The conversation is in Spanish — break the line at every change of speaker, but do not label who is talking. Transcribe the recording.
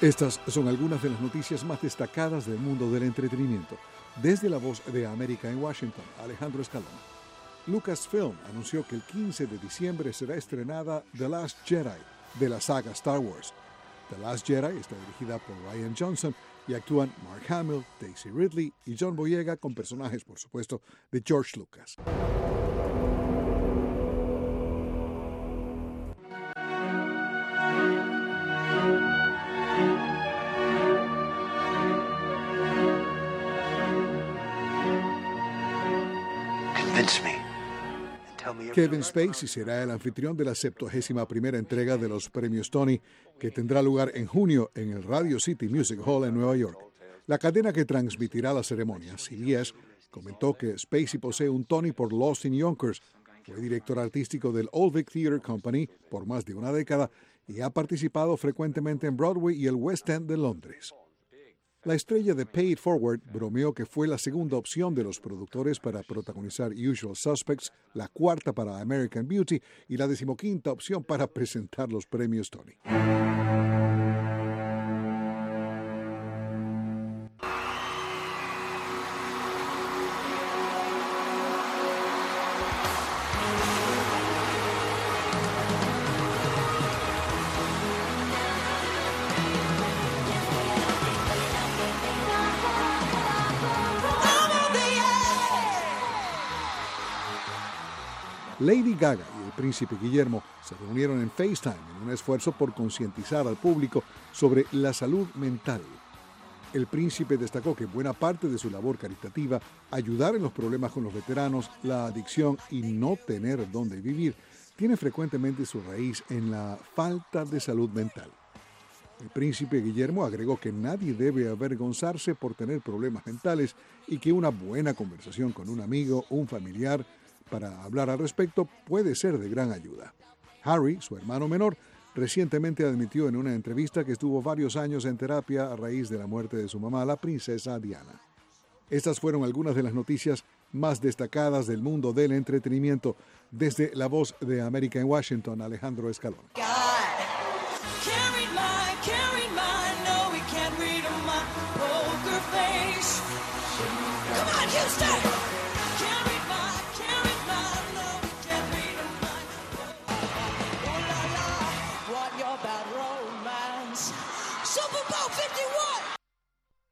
Estas son algunas de las noticias más destacadas del mundo del entretenimiento. Desde La Voz de América en Washington, Alejandro Escalón. Lucasfilm anunció que el 15 de diciembre será estrenada The Last Jedi de la saga Star Wars. The Last Jedi está dirigida por Rian Johnson y actúan Mark Hamill, Daisy Ridley y John Boyega con personajes, por supuesto, de George Lucas. Kevin Spacey será el anfitrión de la 71ª entrega de los premios Tony, que tendrá lugar en junio en el Radio City Music Hall en Nueva York. La cadena que transmitirá la ceremonia, CBS, comentó que Spacey posee un Tony por Lost in Yonkers, fue director artístico del Old Vic Theatre Company por más de una década y ha participado frecuentemente en Broadway y el West End de Londres. La estrella de Pay It Forward bromeó que fue la segunda opción de los productores para protagonizar Usual Suspects, la cuarta para American Beauty y la 15ª opción para presentar los premios Tony. Lady Gaga y el príncipe Guillermo se reunieron en FaceTime en un esfuerzo por concientizar al público sobre la salud mental. El príncipe destacó que buena parte de su labor caritativa, ayudar en los problemas con los veteranos, la adicción y no tener dónde vivir, tiene frecuentemente su raíz en la falta de salud mental. El príncipe Guillermo agregó que nadie debe avergonzarse por tener problemas mentales y que una buena conversación con un amigo o un familiar para hablar al respecto puede ser de gran ayuda. Harry, su hermano menor, recientemente admitió en una entrevista que estuvo varios años en terapia a raíz de la muerte de su mamá, la princesa Diana. Estas fueron algunas de las noticias más destacadas del mundo del entretenimiento. Desde La Voz de América en Washington, Alejandro Escalón.
Houston!